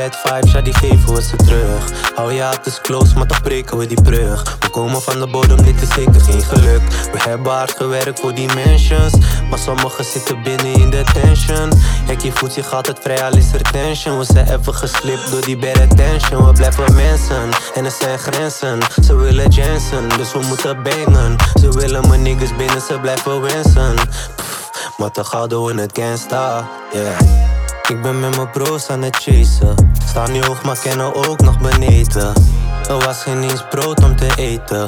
bad vibes, ja die geven we ze terug. Hou je hart is close, maar toch breken we die brug. We komen van de bodem, dit is zeker geen geluk. We hebben hard gewerkt voor die mansions, maar sommigen zitten binnen in de tension. Hekje voelt zich altijd vrij, al is er tension. We zijn even geslipt door die bad attention. We blijven mensen, en er zijn grenzen. Ze willen Jensen, dus we moeten bangen. Ze willen mijn niggas binnen, ze blijven wensen. Maar toch houden we het gangsta, yeah. Ik ben met mijn bro's aan het chasen. Staan nu hoog, maar kennen ook nog beneden. Er was geen eens brood om te eten.